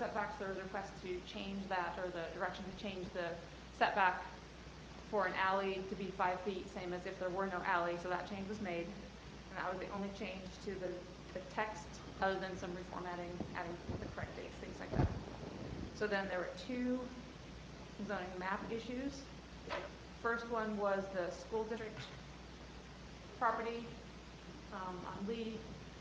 setbacks, there was a request to change that, or the direction to change the setback for an alley to be 5 feet, same as if there were no alley, so that change was made. And that was the only change to the text, other than some reformatting, adding the correct dates, things like that. So then there were 2 zoning map issues. First one was the school district property on Lee,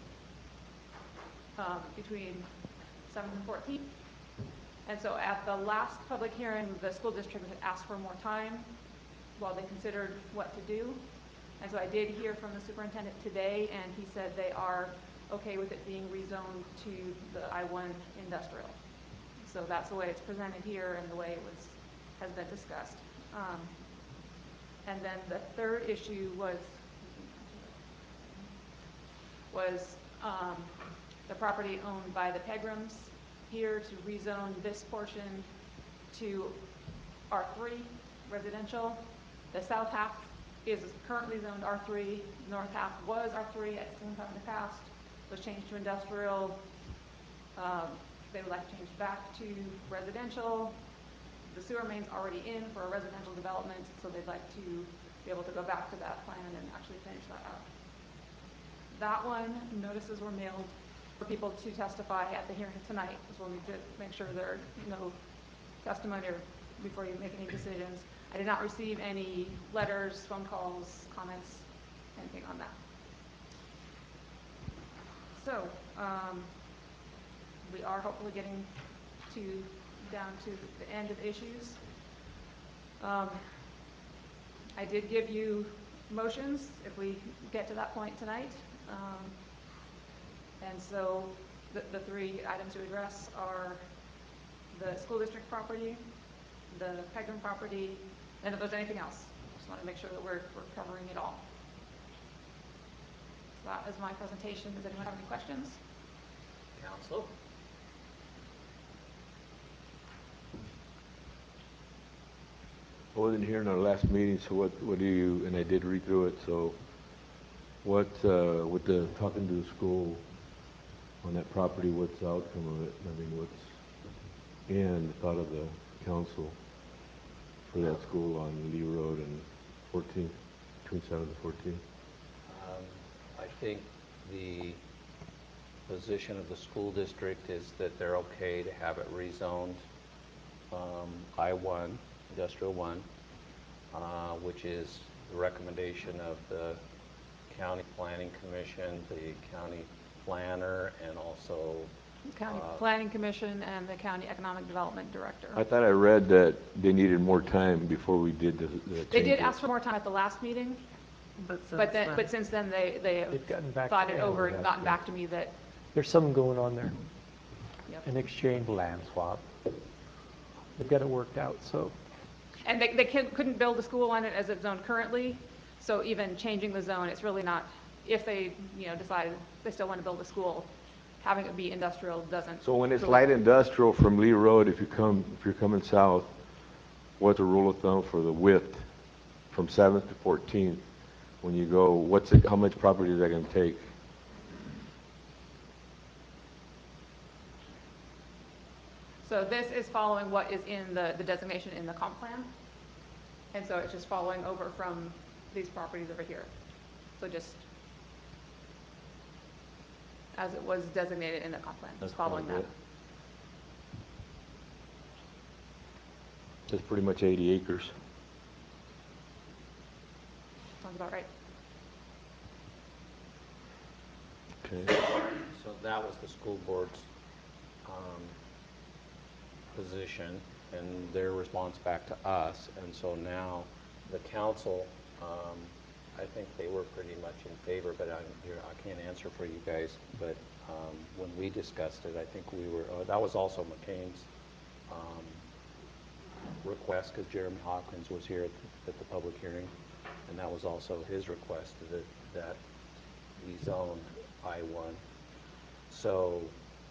between 7th and 14th. And so at the last public hearing, the school district had asked for more time while they considered what to do. And so I did hear from the superintendent today, and he said they are okay with it being rezoned to the I-1 industrial. So that's the way it's presented here and the way it has been discussed. And then the third issue was the property owned by the Pegrams here to rezone this portion to R3 residential. The south half is currently zoned R3. North half was R3 at some time in the past, was changed to industrial. They would like to change back to residential. The sewer main's already in for a residential development, so they'd like to be able to go back to that plan and actually finish that up. That one, notices were mailed for people to testify at the hearing tonight, because we'll need to make sure there are no testimony before you make any decisions. I did not receive any letters, phone calls, comments, anything on that. So we are hopefully getting down to the end of issues. I did give you motions if we get to that point tonight. And so the 3 items to address are the school district property, the Pegram property, and if there's anything else. I just want to make sure that we're covering it all. So that is my presentation. Does anyone have any questions? Council? I wasn't here in our last meeting, so what do you, and I did read through it, so what, with the talking to the school on that property, what's the outcome of it? I mean, what's in the thought of the council for that school on Lee Road and 14th, between 7th and 14th? I think the position of the school district is that they're okay to have it rezoned I-1, Industrial 1, which is the recommendation of the County Planning Commission, the county planner, and also County Planning Commission and the County Economic Development Director. I thought I read that they needed more time before we did the They did ask for more time at the last meeting, but since then they have thought it over and gotten back to me that there's something going on there. Yep. An exchange land swap. They've got it worked out, so. And they couldn't build a school on it as it's zoned currently, so even changing the zone, it's really not, if they decide they still want to build a school, having it be industrial doesn't. So when it's light industrial from Lee Road, if you're coming south, what's a rule of thumb for the width from 7th to 14th? When you go, how much property is that going to take? So this is following what is in the designation in the comp plan. And so it's just following over from these properties over here. So just as it was designated in the comp plan, just following that. That's pretty much 80 acres. Sounds about right. Okay. So that was the school board's position and their response back to us, and so now the council, I think they were pretty much in favor, but I can't answer for you guys, but when we discussed it, I think we were, that was also McCain's request, because Jeremy Hawkins was here at the public hearing, and that was also his request, that we zoned I-1. So,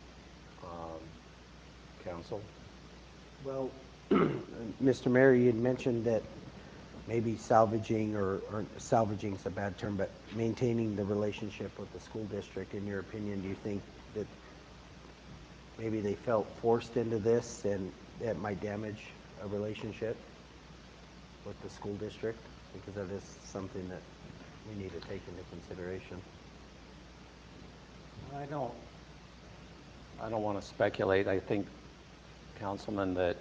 council? Well, Mr. Mayor, you had mentioned that maybe salvaging, or salvaging is a bad term, but maintaining the relationship with the school district. In your opinion, do you think that maybe they felt forced into this and it might damage a relationship with the school district, because that is something that we need to take into consideration. I don't want to speculate. I think, Councilman, that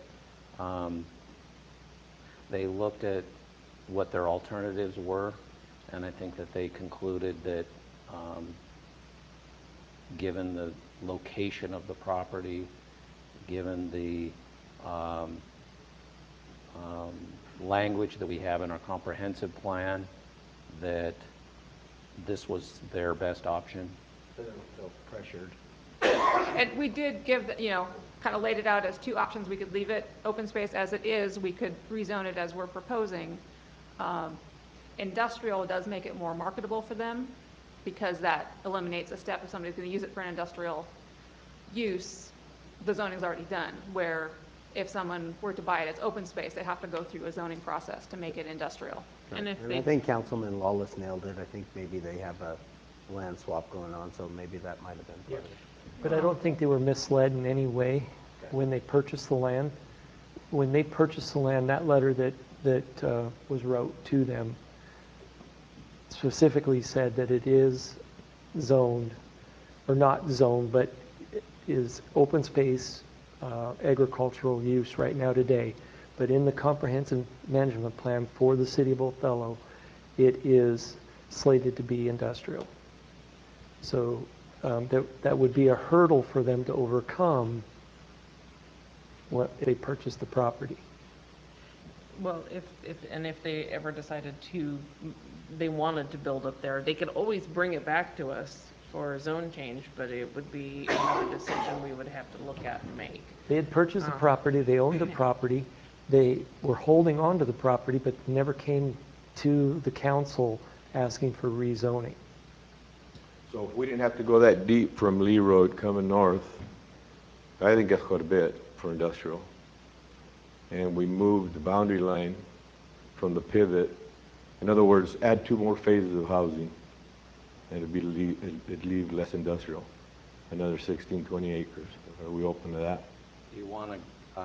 they looked at what their alternatives were, and I think that they concluded that given the location of the property, given the language that we have in our comprehensive plan, that this was their best option. They don't feel pressured. And we did give, kind of laid it out as two options. We could leave it open space as it is. We could rezone it as we're proposing. Industrial does make it more marketable for them because that eliminates a step. If somebody's going to use it for an industrial use, the zoning's already done, where if someone were to buy it as open space, they'd have to go through a zoning process to make it industrial. And if And they, I think Councilman Lawless nailed it. I think maybe they have a land swap going on, so maybe that might have been part of it. But I don't think they were misled in any way when they purchased the land. When they purchased the land, that letter that was wrote to them specifically said that it is zoned, or not zoned, but is open space agricultural use right now today. But in the comprehensive management plan for the city of Othello, it is slated to be industrial. So that would be a hurdle for them to overcome when they purchase the property. well, if they ever decided to, they wanted to build up there, they could always bring it back to us for a zone change, but it would be another decision we would have to look at and make. They had purchased the property, they owned the property, they were holding on to the property, but never came to the council asking for rezoning. So if we didn't have to go that deep from Lee Road coming north, I think that's quite a bit for industrial. And we moved the boundary line from the pivot. In other words, add 2 more phases of housing, and it'd leave less industrial, another 16, 20 acres. Are we open to that? Do you want to,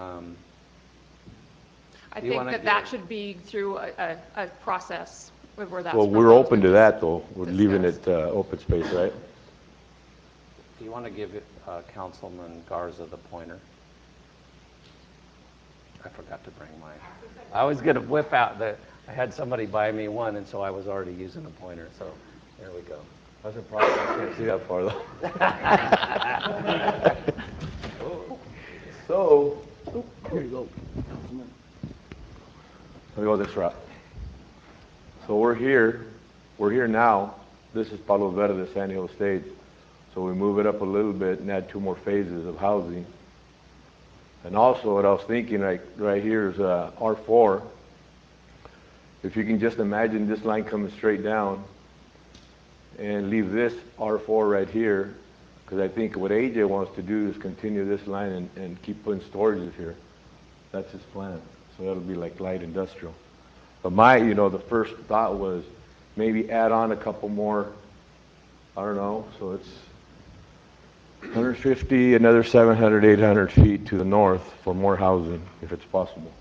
I Do you think wanna that give- should be through a process where that's. Well, we're proposed open to and that, though. We're leaving it discussed. open space, right? do you want to give Councilman Garza the pointer? I forgot to bring mine. I was going to whip out I had somebody buy me one, and so I was already using a pointer, so there we go. That's a problem. I can't see that far, though. So, Here you go, Councilman. let me go this route. So we're here now. This is Palo Verde, the San Diego Estates. So we move it up a little bit and add 2 more phases of housing. And also what I was thinking, right here is R4. If you can just imagine this line coming straight down and leave this R4 right here, because I think what AJ wants to do is continue this line and keep putting storages here. That's his plan. So that'll be like light industrial. But the first thought was maybe add on a couple more, I don't know, so it's 150, another 700, 800 feet to the north for more housing, if it's possible.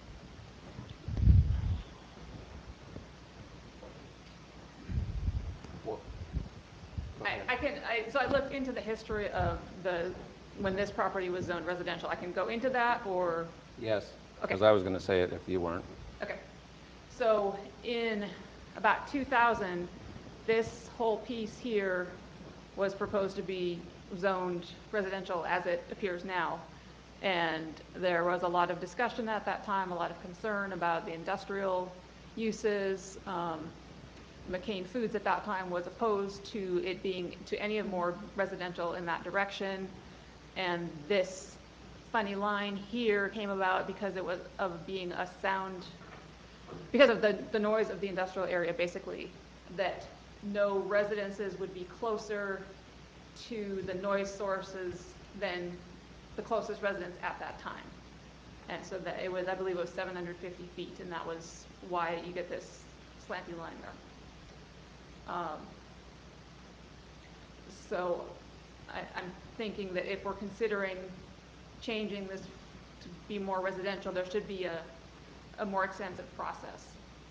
So I looked into the history of when this property was zoned residential. I can go into that, or? Yes, Okay. because I was going to say it if you weren't. Okay. So in about 2000, this whole piece here was proposed to be zoned residential as it appears now. And there was a lot of discussion at that time, a lot of concern about the industrial uses. McCain Foods at that time was opposed to it being to any more residential in that direction. And this funny line here came about because it was of being a sound, because of the noise of the industrial area, basically, that no residences would be closer to the noise sources than the closest residence at that time. And so that it was, I believe it was 750 feet, and that was why you get this slanty line there. So I'm thinking that if we're considering changing this to be more residential, there should be a more extensive process.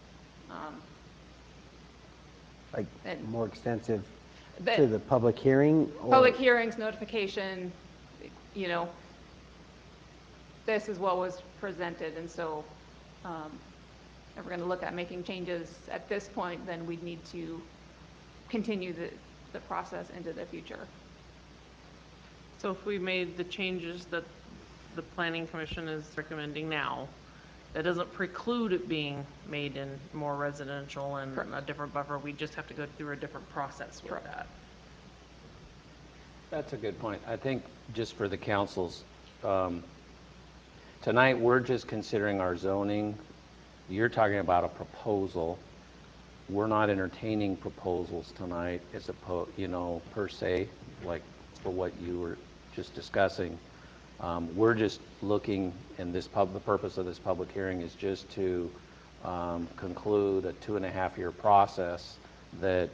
Like, And- more extensive That- to the public hearing? or- Public hearings, notification, you know, this is what was presented, and so, if we're gonna look at making changes at this point, then we'd need to continue the process into the future. So if we made the changes that the planning commission is recommending now, that doesn't preclude it being made in more residential and Correct. a different buffer, we just have to go through a different process with Correct. that. That's a good point. I think just for the councils, tonight, we're just considering our zoning. You're talking about a proposal. We're not entertaining proposals tonight as per se, like for what you were just discussing. We're just looking, and the purpose of this public hearing is just to conclude a 2.5-year process that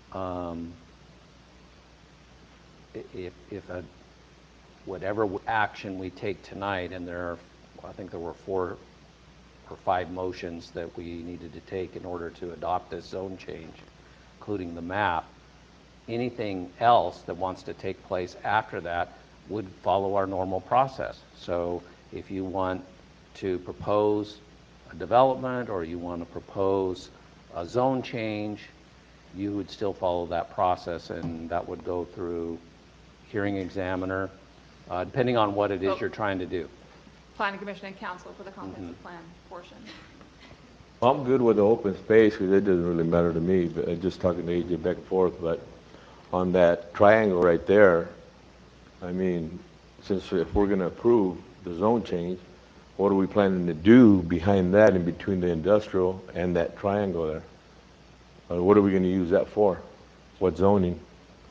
whatever action we take tonight, and I think there were 4 or 5 motions that we needed to take in order to adopt this zone change, including the map. Anything else that wants to take place after that would follow our normal process. So if you want to propose a development or you want to propose a zone change, you would still follow that process, and that would go through hearing examiner, depending on what it is you're trying to do. Planning commission and council for the comprehensive plan portion. Well, I'm good with the open space, because it doesn't really matter to me, but just talking to AJ back and forth, but on that triangle right there, I mean, since if we're gonna approve the zone change, what are we planning to do behind that, in between the industrial and that triangle there? What are we gonna use that for? What zoning?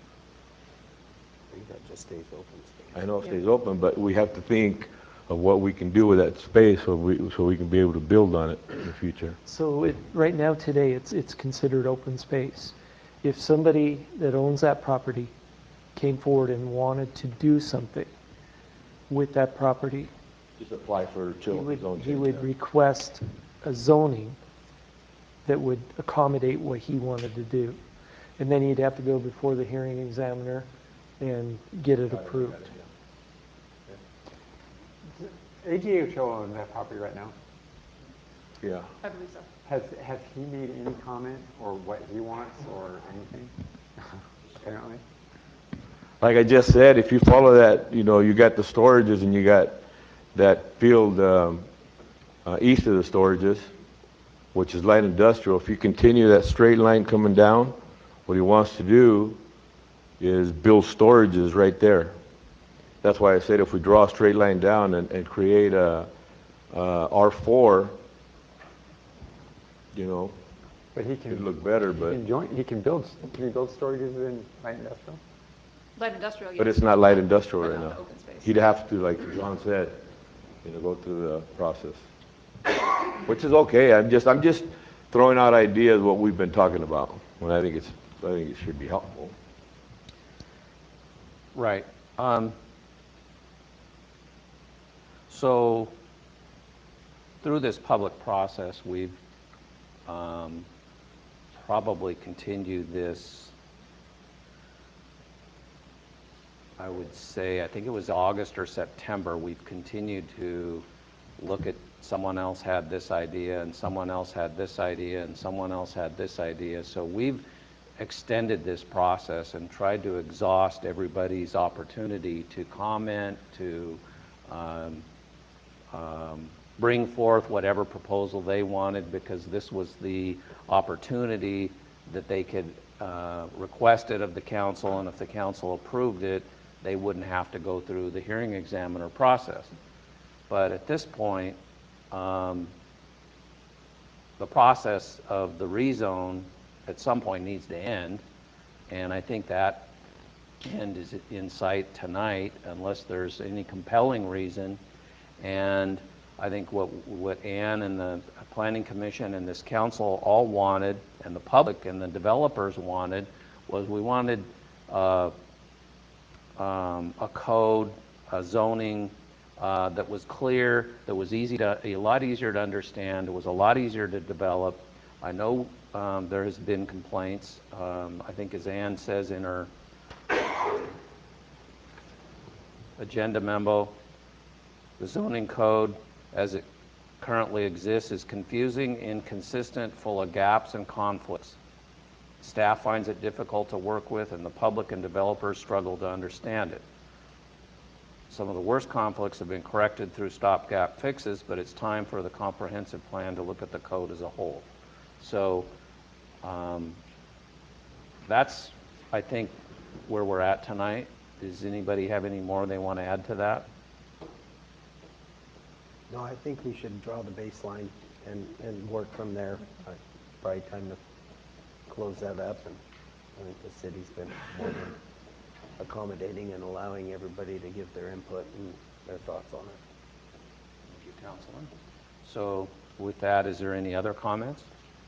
I think that just stays open space. I know it stays open, but we have to think of what we can do with that space so we can be able to build on it in the future. So right now, today, it's considered open space. If somebody that owns that property came forward and wanted to do something with that property, Just apply for he zone would, change. he would yeah. request a zoning that would accommodate what he wanted to do. And then he'd have to go before the hearing examiner and get it approved. AGHO owns that property right now. Yeah. I believe so. Has he made any comment or what he wants or anything? Apparently. Like I just said, if you follow that, you got the storages and you got that field east of the storages, which is light industrial. If you continue that straight line coming down, what he wants to do is build storages right there. That's why I said if we draw a straight line down and create a R4, But he can. it'd look better, He but can build storages in light industrial? Light industrial, yes. it's not light industrial But right not now. open space. He'd have to, like John said, go through the process, which is okay. I'm just throwing out ideas what we've been talking about. When I think it should be helpful. Right. So through this public process, we've probably continued this, I would say, I think it was August or September, we've continued to look at someone else had this idea, and someone else had this idea, and someone else had this idea. So we've extended this process and tried to exhaust everybody's opportunity to comment, to bring forth whatever proposal they wanted, because this was the opportunity that they could request it of the council, and if the council approved it, they wouldn't have to go through the hearing examiner process. But at this point, the process of the rezone at some point needs to end, and I think that end is in sight tonight unless there's any compelling reason. And I think what Ann and the Planning Commission and this council all wanted, and the public and the developers wanted, was we wanted a code, a zoning that was clear, that was a lot easier to understand, it was a lot easier to develop. I know there has been complaints. I think as Ann says in her agenda memo, the zoning code as it currently exists is confusing, inconsistent, full of gaps and conflicts. Staff finds it difficult to work with, and the public and developers struggle to understand it. Some of the worst conflicts have been corrected through stopgap fixes, but it's time for the comprehensive plan to look at the code as a whole. So that's, I think, where we're at tonight. Does anybody have any more they want to add to that? No, I think we should draw the baseline and work from there. Probably time to close that up, and I think the city's been more than accommodating and allowing everybody to give their input and their thoughts on it. Thank you, Councilman. So with that, is there any other comments?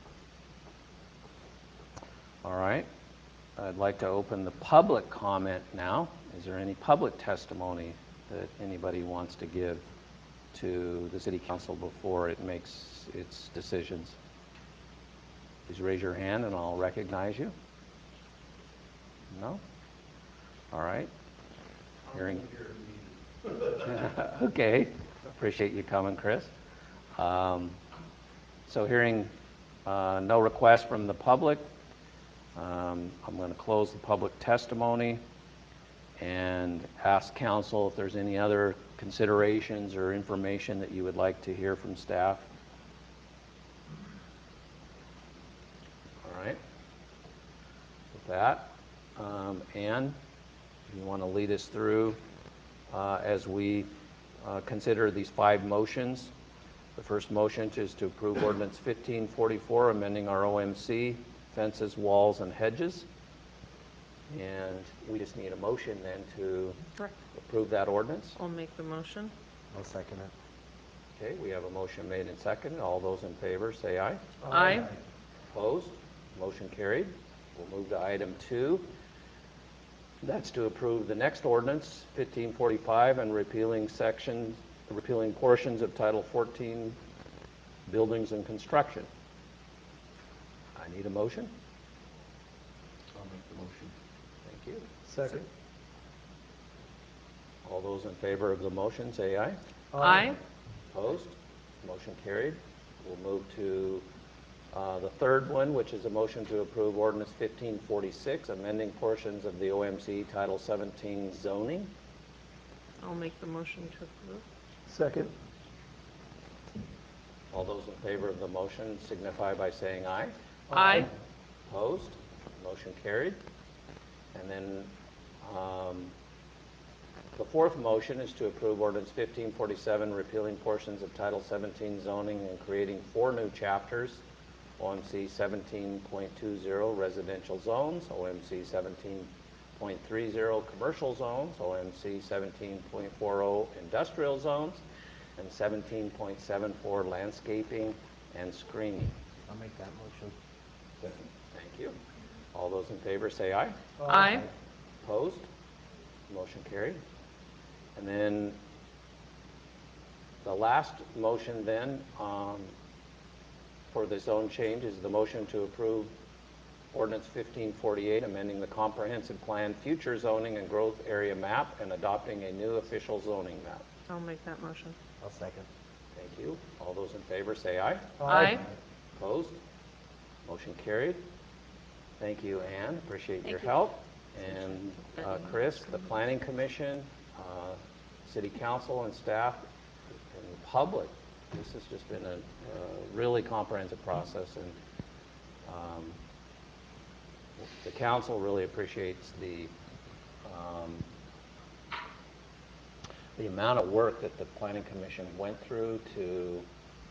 All right. I'd like to open the public comment now. Is there any public testimony that anybody wants to give to the City Council before it makes its decisions? Please raise your hand and I'll recognize you. No? All right. Hearing. Okay. Appreciate you coming, Chris. So hearing no request from the public, I'm going to close the public testimony and ask council if there's any other considerations or information that you would like to hear from staff. All right. With that, Ann, you want to lead us through as we consider these 5 motions. The first motion is to approve ordinance 1544, amending our OMC, fences, walls, and hedges. And we just need a motion then to Correct. approve that ordinance. I'll make the motion. I'll second it. Okay, we have a motion made and seconded. All those in favor say aye. Aye. Opposed? Motion carried. We'll move to item 2. That's to approve the next ordinance, 1545, and repealing portions of Title 14, Buildings and Construction. I need a motion. I'll make the motion. Thank you. Second. All those in favor of the motion say aye. Aye. Opposed? Motion carried. We'll move to the third one, which is a motion to approve ordinance 1546, amending portions of the OMC Title 17 zoning. I'll make the motion to approve. Second. All those in favor of the motion signify by saying aye. Aye. Opposed? Motion carried. And then the fourth motion is to approve ordinance 1547, repealing portions of Title 17 zoning and creating 4 new chapters: OMC 17.20 residential zones, OMC 17.30 commercial zones, OMC 17.40 industrial zones, and 17.74 landscaping and screening. I'll make that motion. Second. Thank you. All those in favor say aye. Aye. Opposed? Motion carried. And then the last motion then for the zone change is the motion to approve ordinance 1548, amending the comprehensive plan, future zoning and growth area map, and adopting a new official zoning map. I'll make that motion. I'll second. Thank you. All those in favor say aye. Aye. Opposed? Motion carried. Thank you, Ann. Appreciate your Thank you. help. And Chris, the Planning Commission, City Council and staff, and the public, this has just been a really comprehensive process, and the council really appreciates the amount of work that the Planning Commission went through to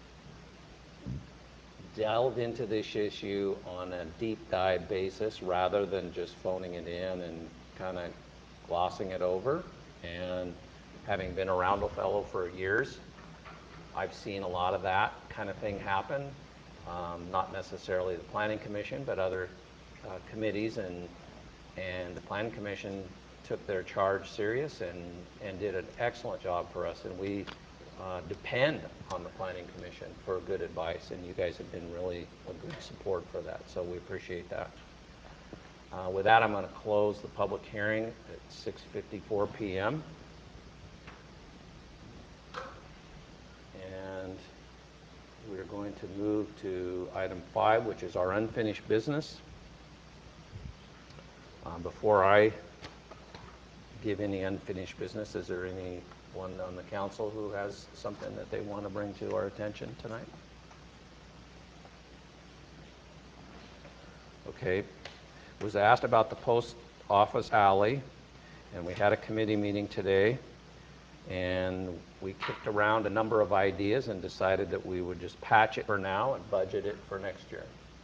delve into this issue on a deep dive basis rather than just phoning it in and kind of glossing it over. And having been around Othello for years, I've seen a lot of that kind of thing happen. Not necessarily the Planning Commission, but other committees, and the Planning Commission took their charge serious and did an excellent job for us. And we depend on the Planning Commission for good advice, and you guys have been really a good support for that, so we appreciate that. With that, I'm going to close the public hearing at 6:54 p.m. And we're going to move to item 5, which is our unfinished business. Before I give any unfinished business, is there anyone on the council who has something that they want to bring to our attention tonight? Okay. Was asked about the post office alley, and we had a committee meeting today, and we kicked around a number of ideas and decided that we would just patch it for now and budget it for next year.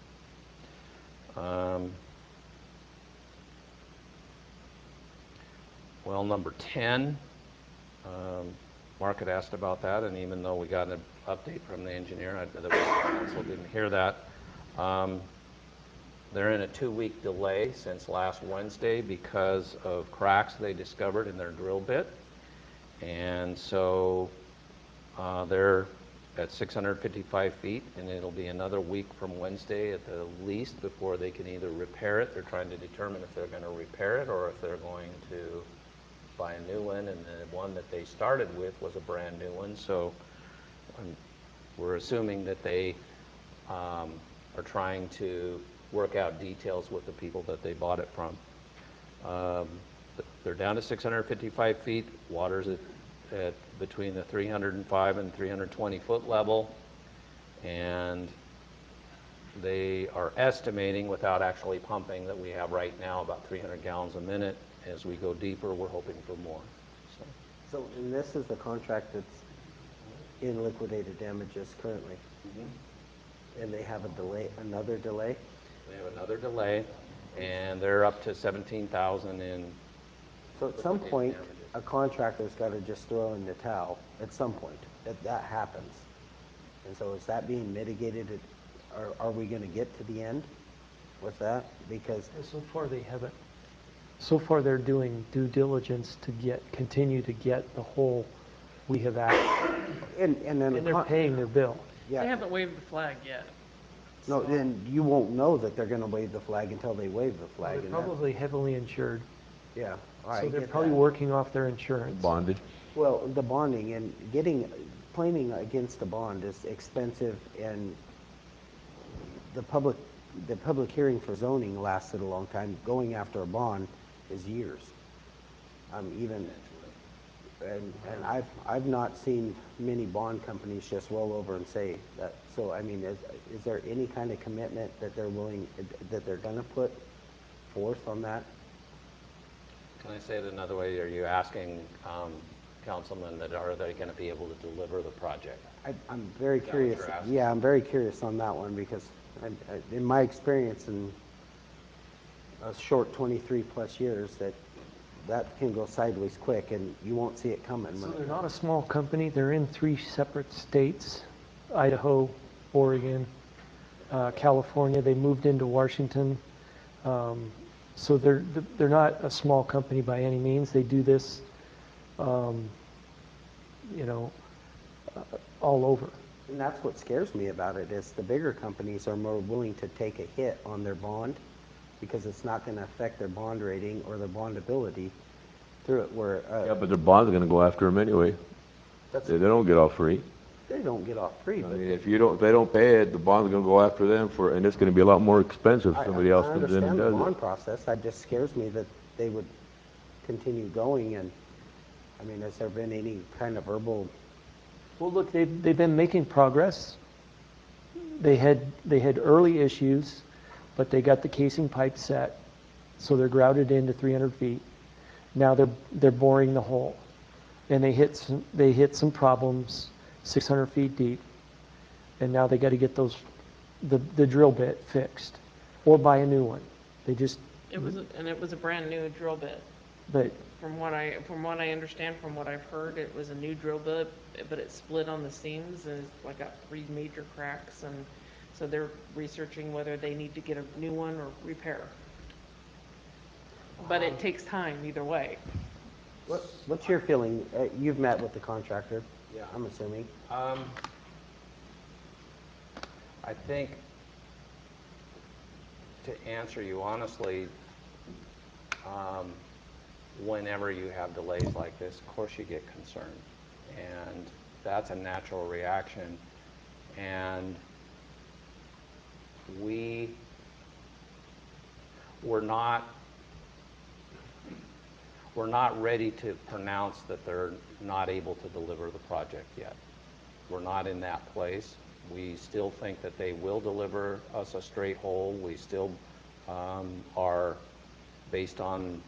Well, number 10, Mark had asked about that, and even though we got an update from the engineer, the council didn't hear that. They're in a 2-week delay since last Wednesday because of cracks they discovered in their drill bit. And so they're at 655 feet, and it'll be another week from Wednesday at the least before they can either repair it. They're trying to determine if they're going to repair it or if they're going to buy a new one, and the one that they started with was a brand new one. So we're assuming that they are trying to work out details with the people that they bought it from. They're down to 655 feet. Water's at between the 305 and 320 foot level, and they are estimating, without actually pumping, that we have right now about 300 gallons a minute. As we go deeper, we're hoping for more. So, and this is the contract that's in liquidated damages currently? And they have a delay, another delay? They have another delay, and they're up to 17,000 in. So at some point, a contractor's got to just throw in the towel at some point. That happens. And so is that being mitigated? Are we going to get to the end with that? Because So far they haven't. So far they're doing due diligence to continue to get the whole we have asked. and And they're paying their bill. Yeah. They haven't waved the flag yet. No, So- then you won't know that they're going to wave the flag until they wave the flag. They're and that- probably heavily insured. Yeah. All right, So they're get probably that. working off their insurance. Bonded. Well, the bonding and claiming against the bond is expensive, and the public hearing for zoning lasted a long time. Going after a bond is years. And I've not seen many bond companies just roll over and say that. So, I mean, is there any kind of commitment that they're going to put forth on that? Can I say it another way? Are you asking councilmen that are they going to be able to deliver the project? I'm very Is that what curious. you're asking? Yeah, I'm very curious on that one because in my experience in a short 23 plus years, that can go sideways quick and you won't see it coming. So when they're it not a comes. small company. They're in 3 separate states, Idaho, Oregon, California. They moved into Washington. So they're not a small company by any means. They do this, all over. And that's what scares me about it is the bigger companies are more willing to take a hit on their bond because it's not going to affect their bond rating or their bondability through it. Where Yeah, but their bond's gonna go after them anyway. that's, They don't get off free. they don't get off free. I But mean, if they don't pay it, the bond's gonna go after them and it's gonna be a lot more expensive if somebody else comes in and understand the does bond it. process. That just scares me that they would continue going. And I mean, has there been any kind of verbal? Well, look, they've been making progress. They had early issues, but they got the casing pipe set, so they're grouted into 300 feet. Now they're boring the hole, and they hit some problems 600 feet deep, and now they got to get the drill bit fixed, or buy a new one. It was a brand new drill bit. But From what I understand, from what I've heard, it was a new drill bit, but it split on the seams and it's like got 3 major cracks, and so they're researching whether they need to get a new one or repair. but it takes time either way. What's your feeling? You've met with the contractor, Yeah. I'm assuming. I think, to answer you honestly, whenever you have delays like this, of course you get concerned. And that's a natural reaction. And we're not ready to pronounce that they're not able to deliver the project yet. We're not in that place. We still think that they will deliver us a straight hole. We still are, based on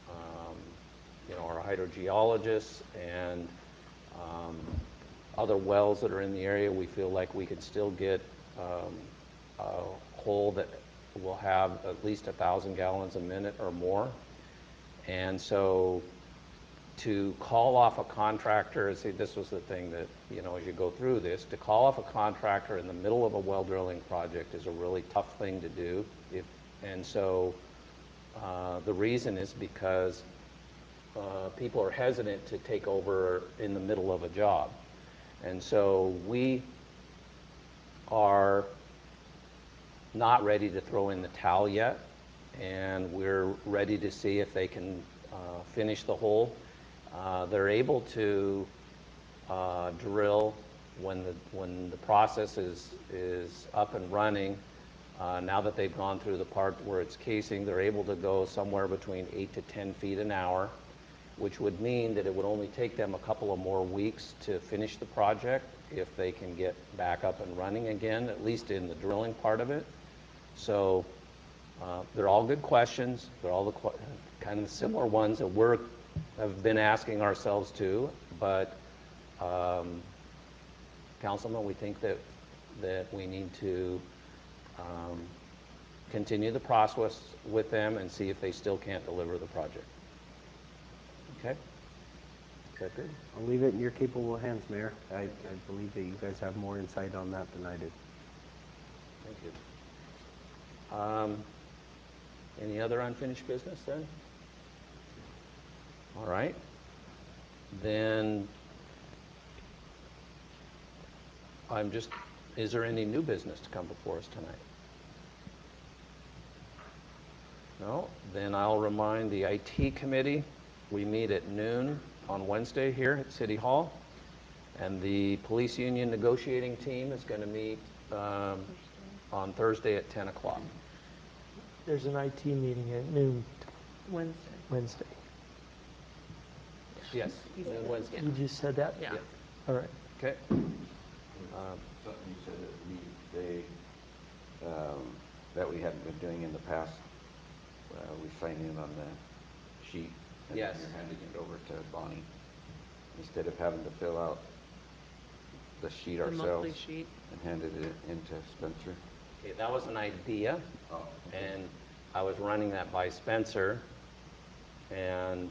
our hydrogeologists and other wells that are in the area, we feel like we could still get a hole that will have at least 1,000 gallons a minute or more. And so to call off a contractor, see, this was the thing that, as you go through this, to call off a contractor in the middle of a well drilling project is a really tough thing to do. And so the reason is because people are hesitant to take over in the middle of a job. And so we are not ready to throw in the towel yet, and we're ready to see if they can finish the hole. They're able to drill when the process is up and running. Now that they've gone through the part where it's casing, they're able to go somewhere between 8 to 10 feet an hour, which would mean that it would only take them a couple of more weeks to finish the project if they can get back up and running again, at least in the drilling part of it. So they're all good questions. They're all kind of the similar ones that have been asking ourselves too. But Councilman, we think that we need to continue the process with them and see if they still can't deliver the project. Okay? Is that good? I'll leave it in your capable hands, Mayor. I believe that you guys have more insight on that than I do. Thank you. Any other unfinished business then? All right. Then is there any new business to come before us tonight? No? Then I'll remind the IT committee, we meet at noon on Wednesday here at City Hall. And the police union negotiating team is going to meet on Thursday at 10 o'clock. There's an IT meeting at noon Wednesday. Yes, noon Wednesday. You just said that? Yeah. All right. Okay. Something you said that we hadn't been doing in the past. We sign in on the sheet, and Yes. then you're handing it over to Bonnie instead of having to fill out the sheet The ourselves monthly sheet. and handed it into Spencer. Okay, that was an idea, Oh, okay. and I was running that by Spencer. And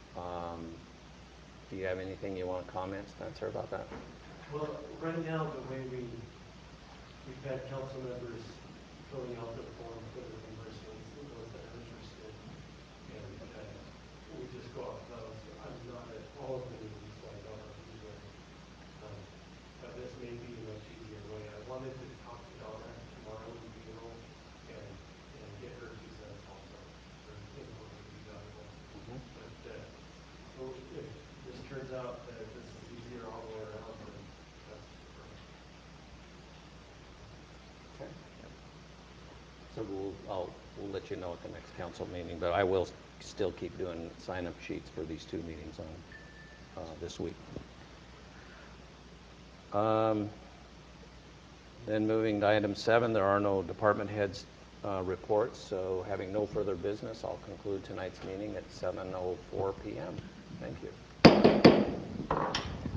do you have anything you want to comment, Spencer, about that? Well, right now, the way we've had council members filling out the form for the reimbursements, those that are interested, and we just go off those. I'm not at all of the meetings, so I don't know who's when. But this may be a much easier way. I wanted to talk to Donna tomorrow in general and get her 2 cents also. Her input would be valuable. But so if this turns out that this is easier all the way around, then that's perfect. Okay. So we'll let you know at the next council meeting, but I will still keep doing sign-up sheets for these 2 meetings on this week. Then moving to item 7, there are no department heads reports, so having no further business, I'll conclude tonight's meeting at 7:04 p.m. Thank you.